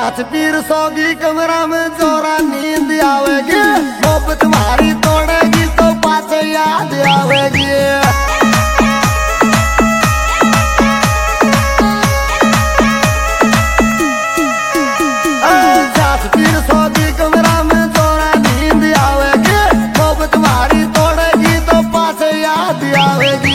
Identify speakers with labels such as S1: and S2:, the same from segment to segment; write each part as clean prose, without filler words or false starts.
S1: साथ पीर सोगी कमरा में जोरा नींद आवेगी, मोहब्बत तुम्हारी तोड़ेगी तो पास याद आवेगी। साथ पीर सोगी कमरा में जोरा नींद आवेगी, मोहब्बत तुम्हारी तोड़ेगी तो पास याद आवेगी।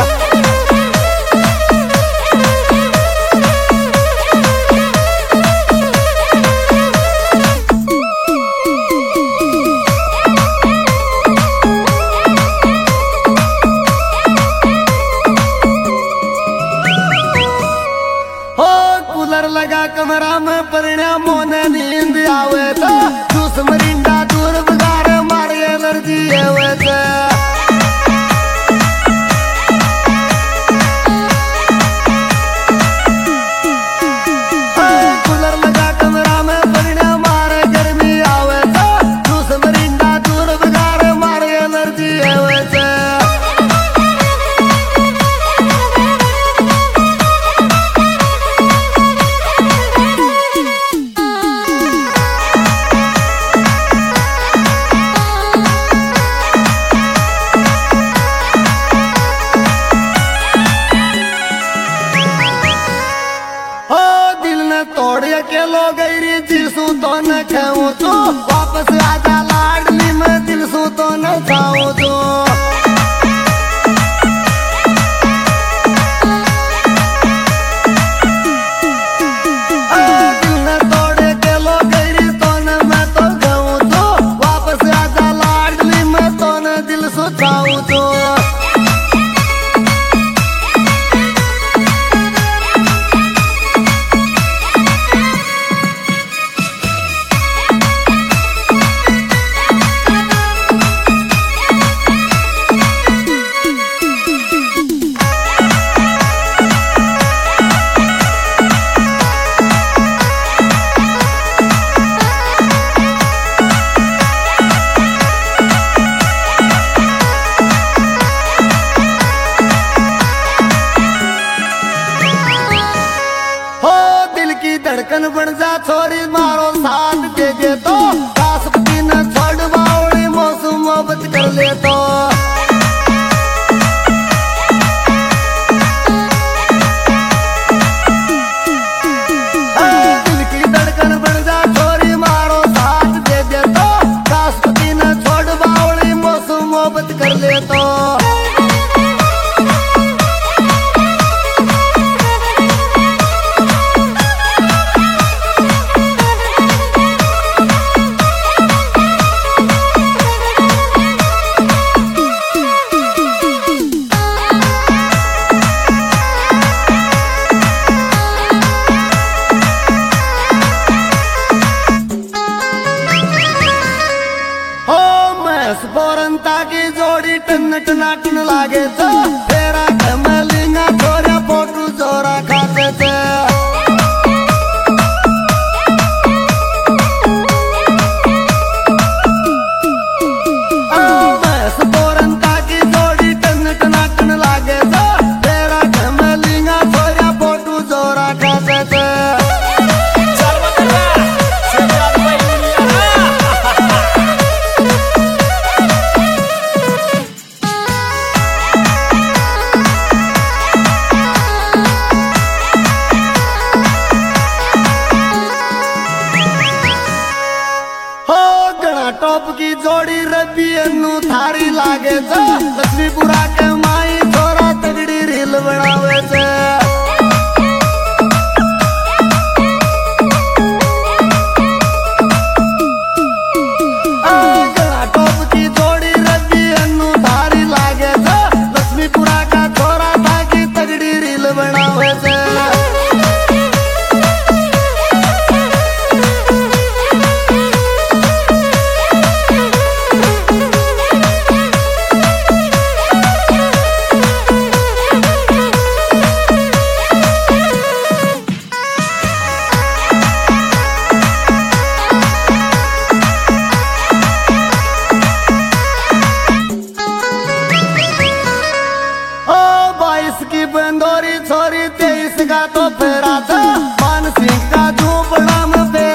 S1: लगा कमरा में परिणाम मोने नींद आवे तो जूस मरिंडा दूर बगार मारे एलर्जी आवे तो कूलर लगा कमरा में परिणाम मारे गर्मी आवे तो जूस मरिंडा दूर बगार मारे एलर्जी आवे तो तोड़िया के लो गई दिलसू तो न खाऊं तो वापस आजा लाडली में दिलसू तो न खाऊं तो दिल ने तोड़े के लो गई तो न मैं तो खाऊं तो वापस आजा लाडली में तो न दिलसू खाऊं तो धड़कन बन जा छोरी मारो साथ दे दे तो राष्ट्रपति न छोड़ बावड़ी मौसम मोहब्बत कर ले तो दिल की धड़कन बन जा छोरी मारो साथ दे दे तो राष्ट्रपति न छोड़ बावड़ी मौसम मोहब्बत कर ले तो स्फोरनता की जोड़ी टन टनाटन लागे तो तेरा कमलिंगा छोरा फोटू जोरा खाते थे स्फोरनता की जोड़ी टन टनाटन लागे तो तेरा कमलिंगा छोरा फोटू जोरा खाते थे। टॉप की जोड़ी रबी अनु थारी लागे तो लक्ष्मीपुरा के माई छोरा तगड़ी रील बनावे से टॉप की जोड़ी रबी अनु थारी लागे तो लक्ष्मीपुरा का छोरा था की तगड़ी रील बनावे से की बंदोरी छोरी 23 का तो फेरा था मान सिंह का झूपड़ा में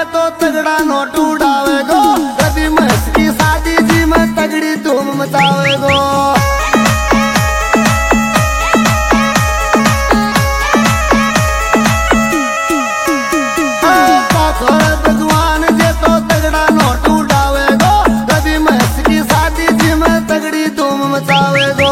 S1: तो तगड़ा नोट उड़ावेगो, रवि महस की शादी जी में तगड़ी धूम मचावेगो। भगवान जे तो तगड़ा नोट उड़ावेगो, रवि महस की शादी जी में तगड़ी धूम मचावेगो।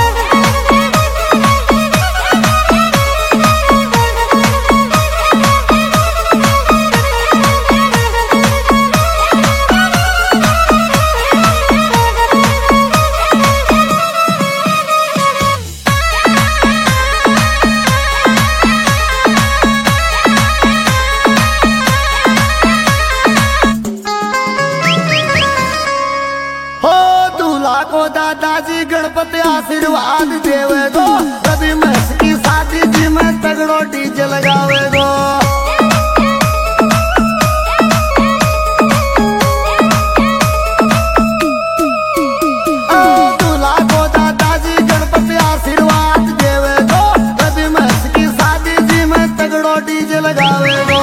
S1: को दादाजी गणपति आशीर्वाद देवेगो, रवि महस की शादी जी में तगड़ो डीजे लगावेगो। दूल्हा को दादाजी गणपति आशीर्वाद देवेगो, रवि महस की शादी जी में तगड़ो डीजे लगावेगो।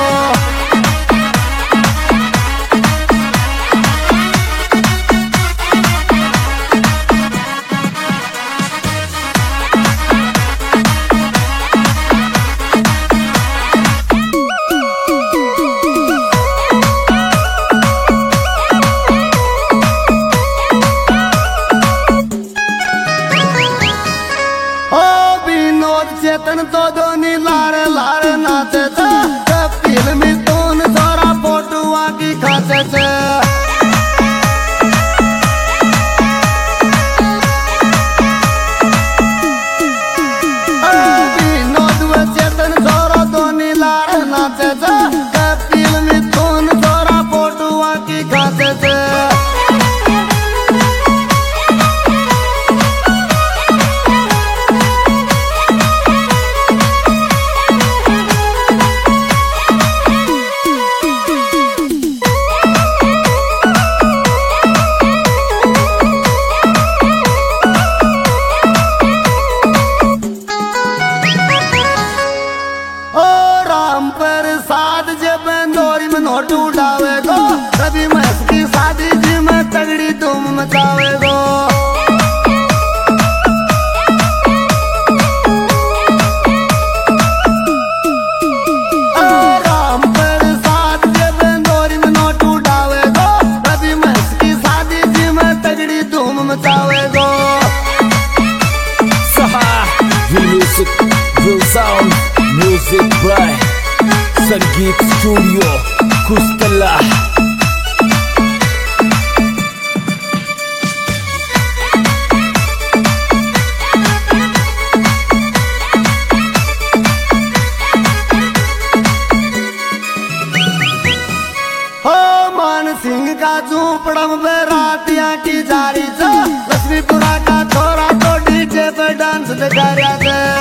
S1: चेतन तो दोनी लारे लारे नाचे थे, फिल्मी तून थोड़ा फोटुआ की खाते थे। विनोद व चेतन थोड़ा दोनी लारे नाचे थे, फिल्मी तून थोड़ा फोटुआ की खाते थे। प्रसाद जब बंदोरी में नोट उड़ावेगो, रवि महस की शादी जी में तगड़ी धूम मचावेगो। राम प्रसाद जब बंदोरी में नोट उड़ावेगो, रवि महस की शादी जी में तगड़ी धूम मचावेगो।
S2: Music by Sangeet studio Kustala.
S1: Maan Singh का झूपड़ा में रातियां की जारी, लक्ष्मीपुरा का थोड़ा तो डीजे पे डांस दिखा रहा था।